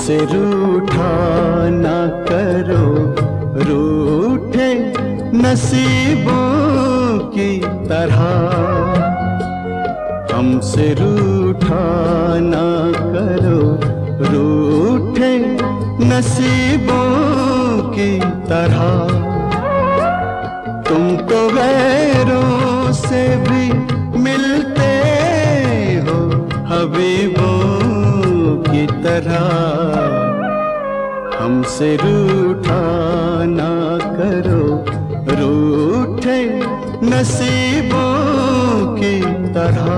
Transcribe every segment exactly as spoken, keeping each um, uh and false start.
हमसे रूठा ना करो, रूठे नसीबों की तरह। हमसे रूठा ना करो, रूठे नसीबों की तरह। तुम तो गैरों से भी मिलते हो हबीबों की तरह। हमसे रूठा ना करो, रूठे नसीबों की तरह।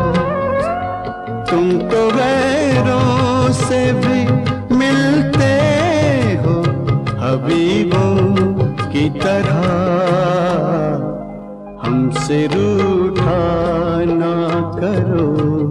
तुम तो गैरों से भी मिलते हो हबीबों की तरह। हमसे रूठा ना करो।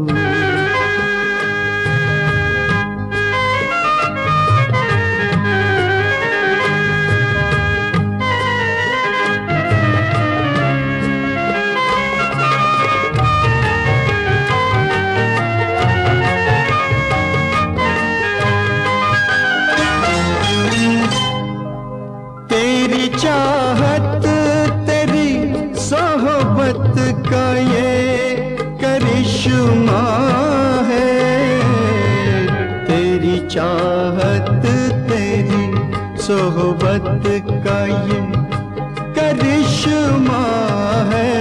तेरी चाहत, तेरी सोहबत का ये करिश्मा है। तेरी चाहत, तेरी सोहबत का ये करिश्मा है।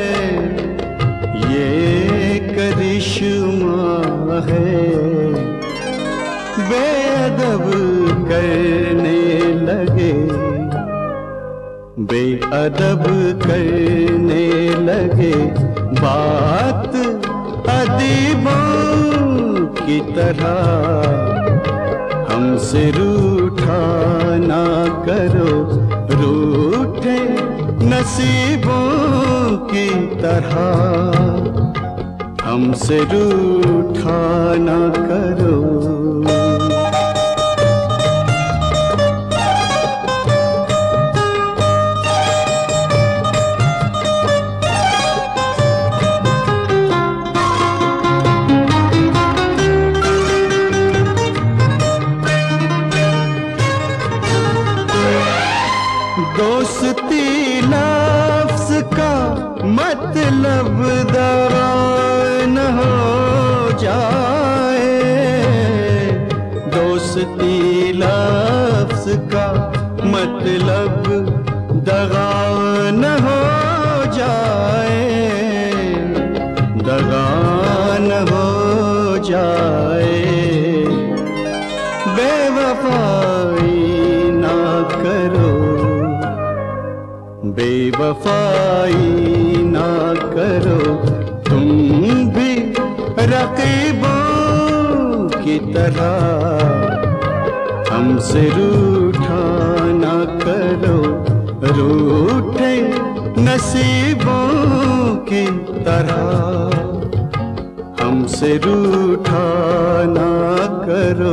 ये करिश्मा है। बेअदब करने लगे, बेअदब करने लगे बात अदीबों की तरह। हमसे रूठा ना करो, रूठे नसीबों की तरह। हमसे रूठा ना करो। दोस्ती लफ्ज़ का मतलब दवा न हो जाए। दोस्ती लफ्ज़ का मतलब दगा न हो जाए, दगा न हो जाए। बेवफाई ना करो, बेवफाई ना करो। तुम भी रकीबों की तरह। हमसे रूठा ना करो, रूठे नसीबों की तरह। हमसे रूठा ना करो।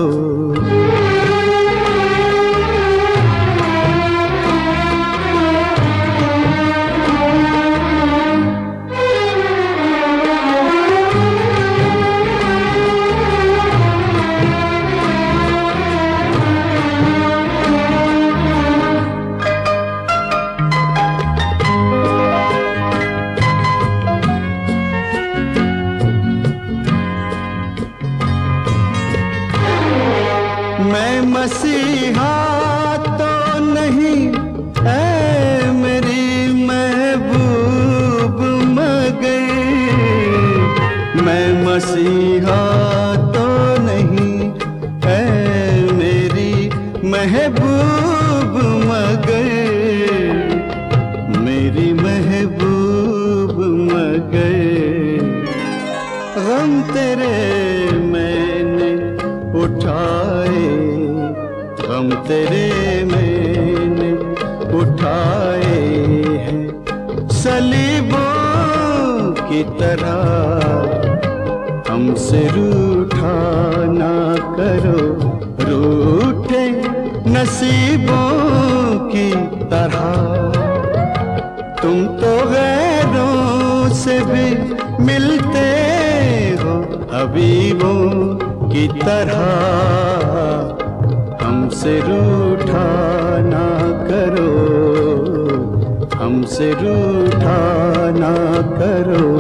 मैं मसीहा तो नहीं ऐ मेरी महबूब मगर। मैं मसीहा तो नहीं ऐ मेरी महबूब मगर। मेरी महबूब मगर। गम तेरे मैंने उठाए, गम तेरे मैंने उठाए हैं सलीबों की तरह। हमसे रूठा ना करो, रूठे नसीबों की तरह। तुम तो गैरों से भी मिलते हो हबीबों की तरह। हमसे रूठा ना करो, हमसे रूठा ना करो।